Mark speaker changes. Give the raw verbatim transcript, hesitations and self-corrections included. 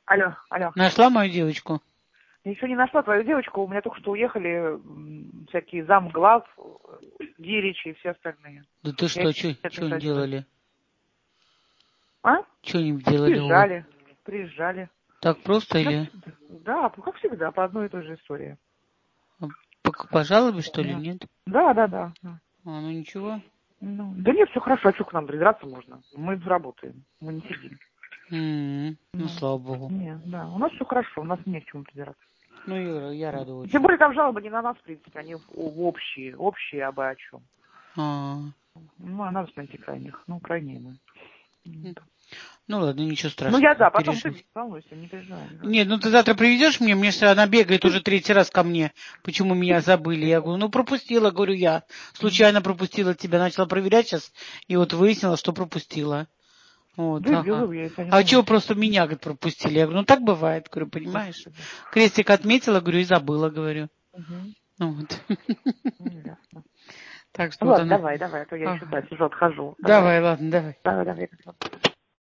Speaker 1: Алло, алло.
Speaker 2: Нашла мою девочку?
Speaker 1: Я еще не нашла твою девочку. У меня только что уехали м, всякие замглав, Диричи и все остальные.
Speaker 2: Да ты
Speaker 1: Я
Speaker 2: что,
Speaker 1: еще
Speaker 2: что
Speaker 1: не
Speaker 2: они
Speaker 1: ходила.
Speaker 2: делали?
Speaker 1: А?
Speaker 2: Что они делали? Ой?
Speaker 1: Приезжали, приезжали.
Speaker 2: Так просто
Speaker 1: Как
Speaker 2: или?
Speaker 1: всегда. Да, как всегда, по одной и той же истории.
Speaker 2: По, по жалобе, что ли,
Speaker 1: Да,
Speaker 2: нет?
Speaker 1: да, да. да. да.
Speaker 2: А, ну ничего.
Speaker 1: Ну, да нет, все хорошо, а что к нам придраться можно? Мы работаем, мы не сидим.
Speaker 2: М-м, ну,
Speaker 1: Ну,
Speaker 2: слава богу.
Speaker 1: нет, да, у нас все хорошо, у нас не к чему придираться.
Speaker 2: Ну, я, я рада
Speaker 1: Тем
Speaker 2: очень.
Speaker 1: более там жалобы не на нас, в принципе, они в, в общие, общие обо о чем.
Speaker 2: А,
Speaker 1: Ну, а надо найти крайних, ну, крайние мы. Вот.
Speaker 2: ну ладно, ничего
Speaker 1: Ну,
Speaker 2: страшного,
Speaker 1: я, да, потом ты
Speaker 2: пережить.
Speaker 1: не волнуйся, не переживай. Не
Speaker 2: Нет, ну ты
Speaker 1: волнуйся.
Speaker 2: завтра приведешь мне, мне что она бегает уже третий раз ко мне. Почему меня забыли? Я говорю, ну пропустила, говорю я. Случайно пропустила тебя, начала проверять сейчас, и вот выяснила, что пропустила. Вот,
Speaker 1: Да,
Speaker 2: ага.
Speaker 1: белый, я тебя не
Speaker 2: А чего
Speaker 1: волнуйся.
Speaker 2: просто меня, говорит, пропустили? Я говорю, ну так бывает, говорю, понимаешь?
Speaker 1: Господи.
Speaker 2: Крестик отметила, говорю, и забыла, говорю.
Speaker 1: Угу.
Speaker 2: Ну вот.
Speaker 1: Ну, ясно.
Speaker 2: Так что
Speaker 1: Ну,
Speaker 2: вот
Speaker 1: ладно,
Speaker 2: она.
Speaker 1: давай, давай, а то я еще,
Speaker 2: Ага.
Speaker 1: да, сижу, отхожу. Давай.
Speaker 2: Давай, ладно, давай.
Speaker 1: Давай, давай.